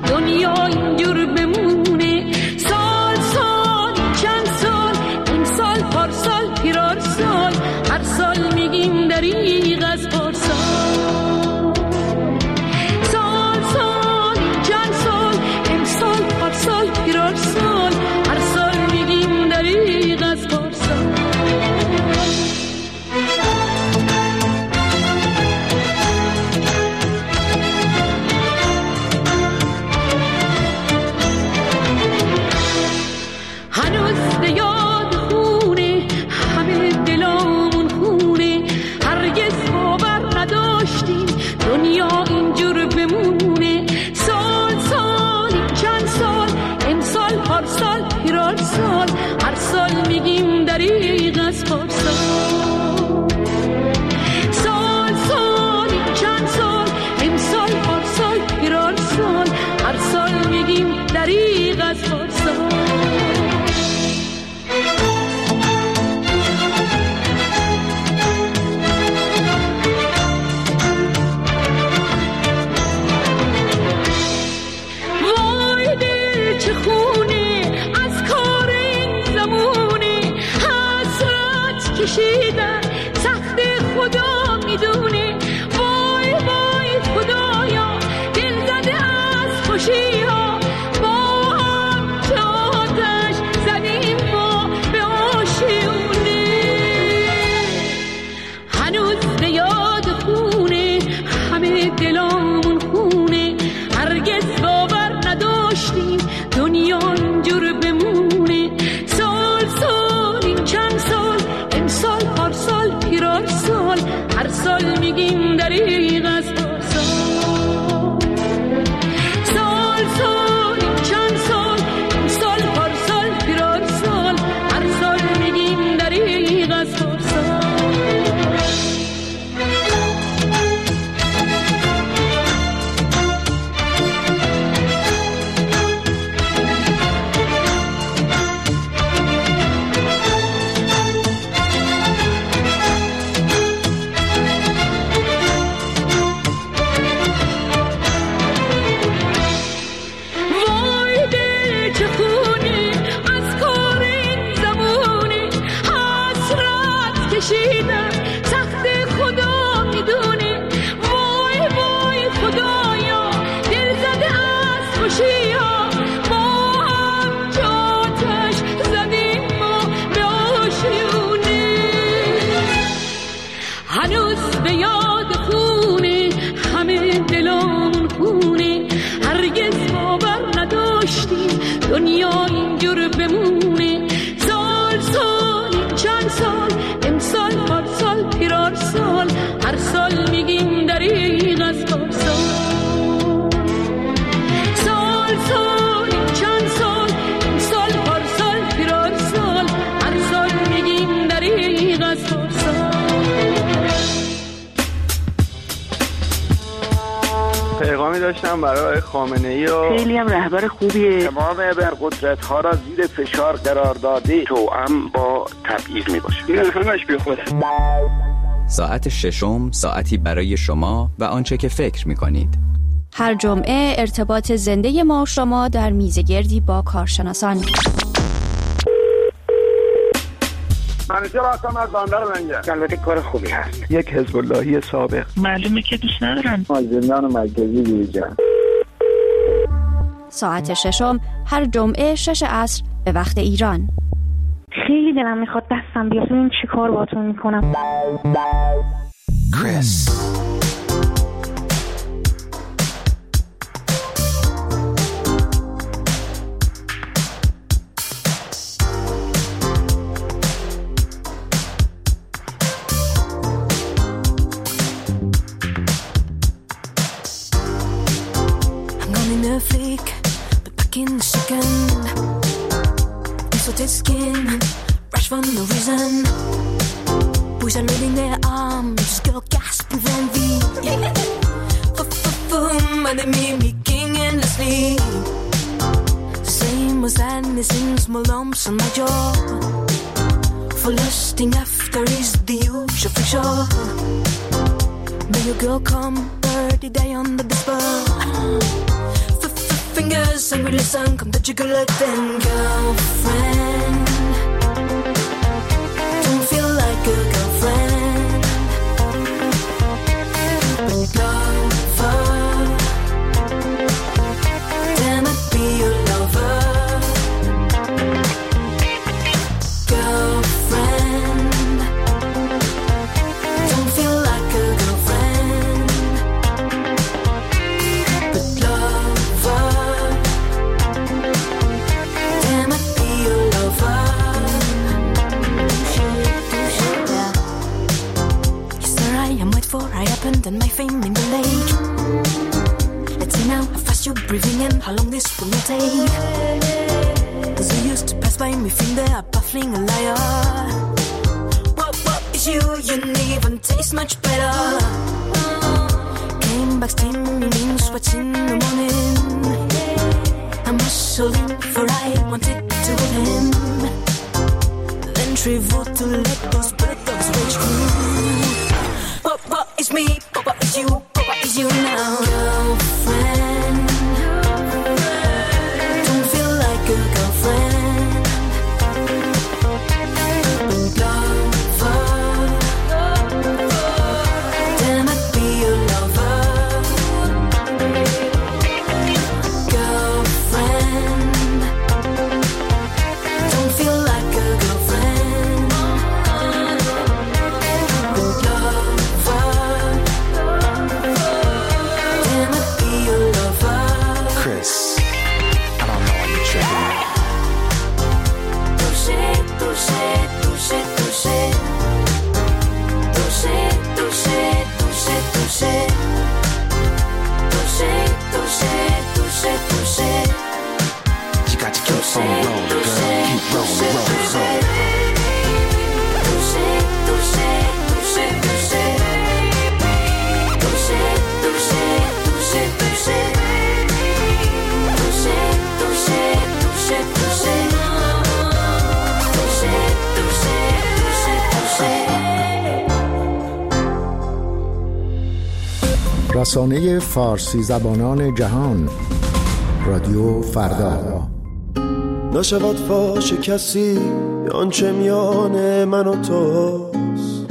دنیا اینجور بمونه. سال سال چند سال، این سال پارسال پیرار سال، هر سال میگیم دریغ از پارسال. سال سال چند سال، این سال پارسال پیرار سال، هر سال میگیم دریغ از پارسال. دنیا اینجور بمونه. سال سال چند سال، امسال پارسال پیرار سال، هر سال میگیم دریغ از پارسال. سال سال چند سال، امسال پارسال پیرار سال، هر سال میگیم دریغ از پارسال. کشیدن سخت خدا میدونه. وای وای خدایا، دل زده از خوشی ها، با هم آتش زدیم ما به آشیونه. هنوز به یاد خونه همه دلامون خونه، هرگز باور نداشتیم دنیا اینجور بمونه. سال سال این چند سال، امسال پارسال پیرار سال، هر سال میگیم دریغ از پارسال. سال سال چند سال، امسال پارسال پیرار سال، هر سال میگیم دریغ از پارسال. سخت خدا میدونه. وای وای خدایا، دل زده از خوشی ها، ما هم آتش زدیم ما به آشیونه. هنوز به یاد خونه همه دلامون خونه، هرگز باور نداشتیم دنیا اینجور بمونه. سال سال چند سال، امسال پارسال پیرار سال، هر سال میگیم دریغ از پارسال. سال سال چند سال، امسال پارسال پیرار سال، هر سال میگیم دریغ از پارسال. پیغامی داشتم برای خامنه‌ای و خیلی هم رهبر خوبیه. تمام ابرقدرت‌ها را زیر فشار قرار داده، توأم با تبعیض میباشه. این همش بیخوده. ساعت ششم، ساعتی برای شما و آنچه که فکر می‌کنید. هر جمعه ارتباط زنده ما و شما در میزگردی با کارشناسان. منیجر هستم از بندر منجر. البته کار خوبی هست. یک حزب اللهی سابق. معلومه که دوست ندارن. زندان مرکزی بیرجان. ساعت ششم هر جمعه 6 عصر به وقت ایران. خیلی دلم میخواد دستم بیاد این چی کار باتون میکنم. کریس a flick, but back in a second. Insulted skin, rush for no reason. Boys are loading their arms, girl gasping for envy. And they made me king endlessly. Same as sadness in small lumps on my jaw. For lusting after is the usual fiction. May your girl come 30 day under the spell. fingers and we listen, come touch your good then. Girlfriend, don't feel like a girlfriend, but lover, damn it, be your lover. Girlfriend, don't feel like a girlfriend, but lover, damn it, be your lover. Yeah. Yes, sir, I am wait for I happened and my fame in the lake. Let's see now how fast you're breathing in, how long this will take. Cause you used to pass by me, feel they are baffling a liar. What is you? You didn't even taste much better. Came back steaming, sweats in the morning. I'm hustling for I wanted to win. Then travel to let those bird dogs rage through. What is me? What is you? What is you now? Girlfriend, don't feel like a girlfriend, lover, damn it, be your lover. Girlfriend, don't feel like a girlfriend, lover, damn it, be your lover. Chris, I don't know why you're tripping. Touché, touché, touché, touché. Touché, touché, touché, touché. Touché, touché, touché, touché. You got to keep on rolling, girl. Keep rolling, rolling, rolling. Touché, touché, touché, touché. Touché, touché, touché, touché. Touché, touché, touché, touché. رسانه فارسی زبانان جهان، رادیو فردا. نشود فاش کسی آنچه میان من و توست،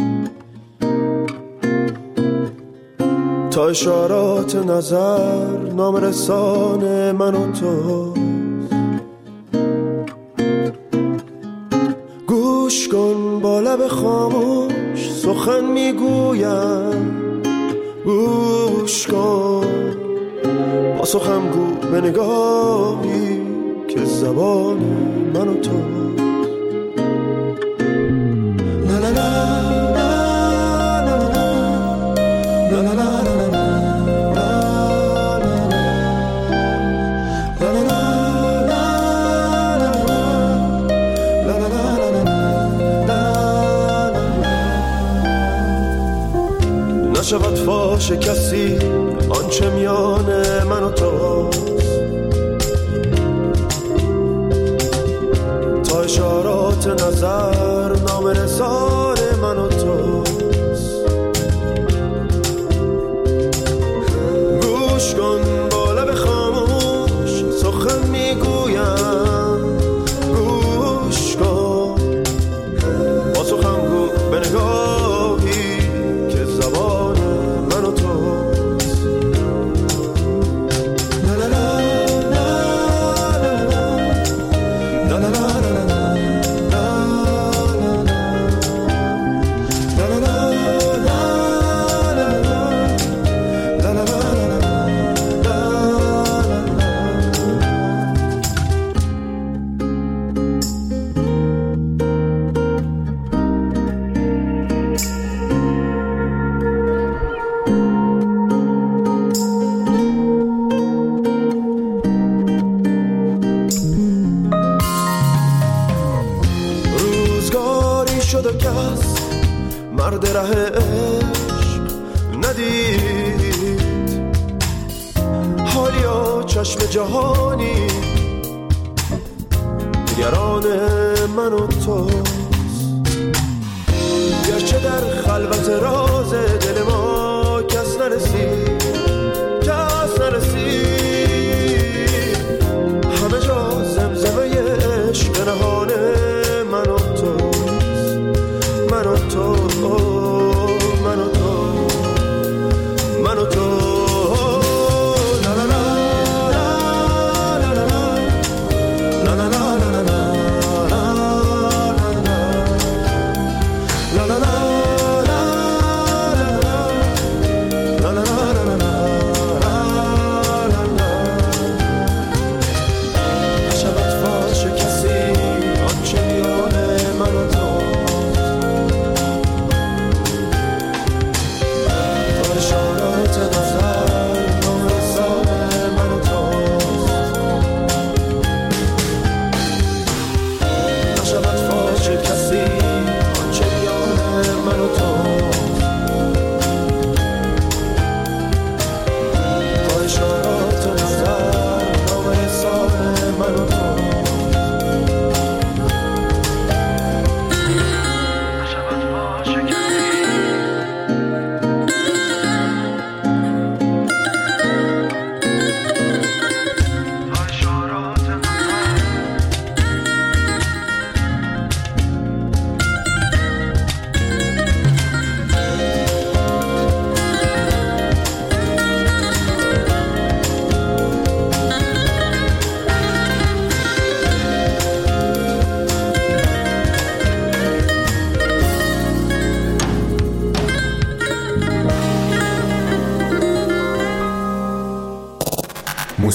تا اشارات نظر نامرسان من و توست. گوش کن با لب خاموش سخن میگویم، گوش کن با سخن گو به نگاهی که زبان من و تو. لا لا لا لا لا لا لا لا نشود فاش کسی آنچه میان من و توست، تا اشارات نظر نامرسان من و توست. گوش کن با لب خاموش سخن میگویم، گوش کن با سخن گو به نگاهی که زبان من و توست. لا لا لا لا لا لا لا مرد ره عشق ندید، حالیا چشم جهانی نگران من و توست. گرچه در خلوت راز دل ما کس نرسید، کس نرسید،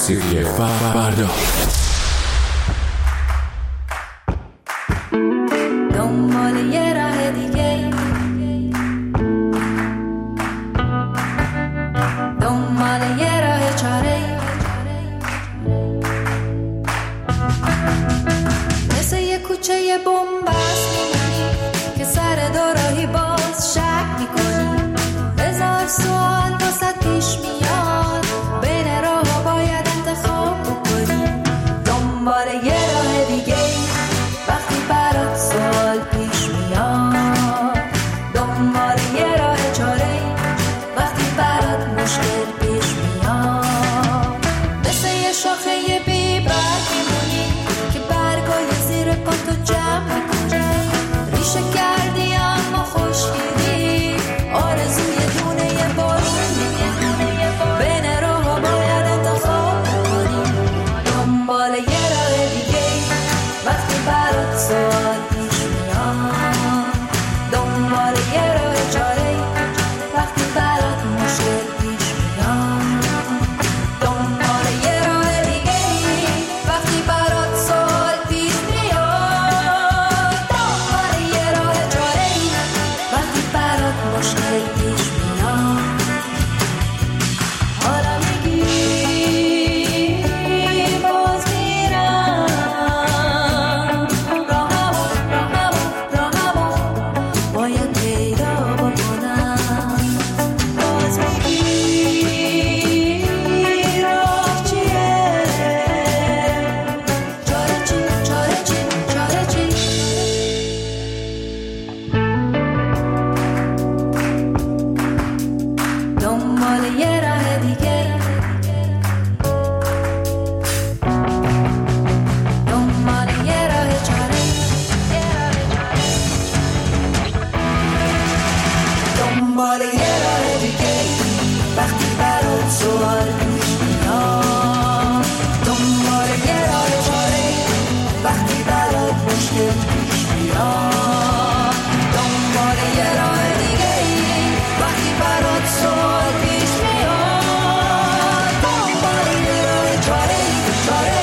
موسیقی فردا. دنبال یه راه دیگه، دنبال یه راه چاره، مثل یه کوچه یه بومبست میمونی که سر دوراهی باز شک میکنی. هزار سوال واسه پیش میاد، بین راه ها باید انتخاب بکنی. دنبال یه راه دیگه وقتی برات سوال پیش میاد، دنبال یه راه چاره وقتی برات مشکل پیش میاد. مثل یه شاخه بی برگ میمونی که برگای زیر پاتو جمع میکنی.